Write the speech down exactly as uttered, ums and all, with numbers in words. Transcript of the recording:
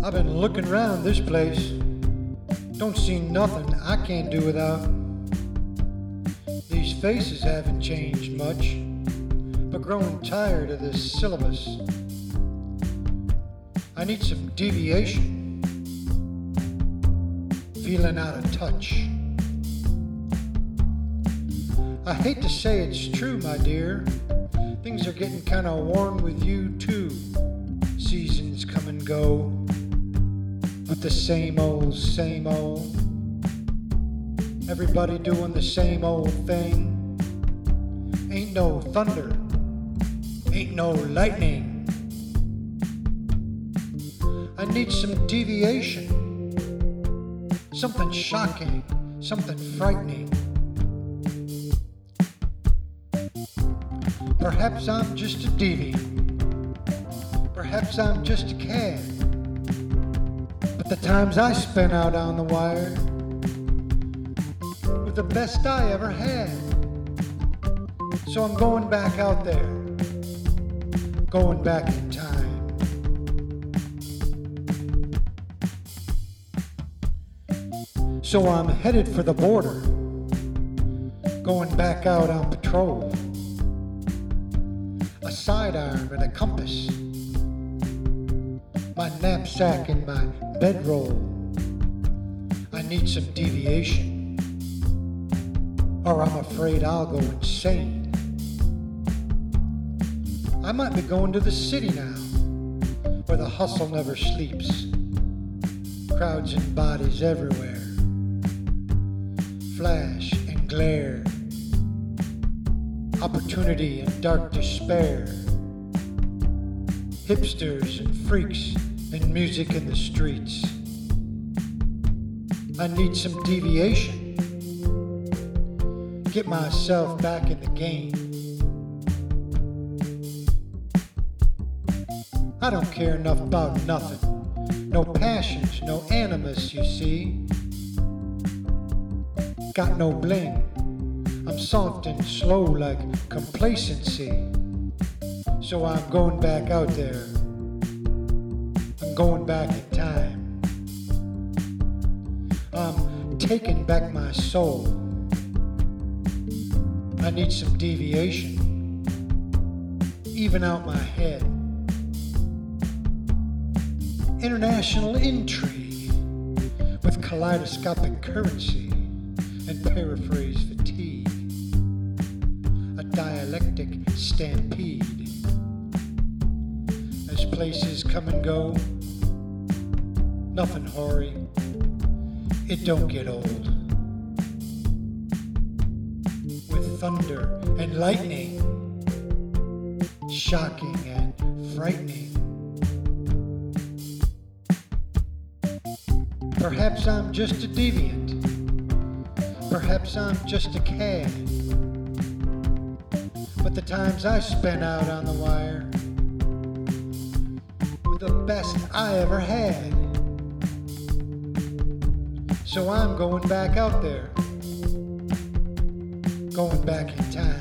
I've been looking round this place. Don't see nothing I can't do without. These faces haven't changed much, but growing tired of this syllabus. I need some deviation. Feeling out of touch. I hate to say it's true, my dear. Things are getting kinda worn with you too. Seasons come and go, but the same old, same old. Everybody doing the same old thing. Ain't no thunder, ain't no lightning. I need some deviation, something shocking, something frightening. Perhaps I'm just a deviant. Perhaps I'm just a cad. But the times I spent out on the wire were the best I ever had. So I'm going back out there, going back in time. So I'm headed for the border, going back out on patrol. A sidearm and a compass, my knapsack and my bedroll. I need some deviation, or I'm afraid I'll go insane. I might be going to the city now, where the hustle never sleeps. Crowds and bodies everywhere, flash and glare. Opportunity and dark despair. Hipsters and freaks and music in the streets. I need some deviation. Get myself back in the game. I don't care enough about nothing. No passions, no animus, you see. Got no bling. I'm soft and slow like complacency. So I'm going back out there. I'm going back in time. I'm taking back my soul. I need some deviation. Even out my head. International intrigue with kaleidoscopic currency and paraphrase fatigue. Dialectic stampede. As places come and go, nothing hoary, it don't get old. With thunder and lightning, shocking and frightening. Perhaps I'm just a deviant. Perhaps I'm just a cad. But the times I spent out on the wire were the best I ever had. So I'm going back out there, going back in time.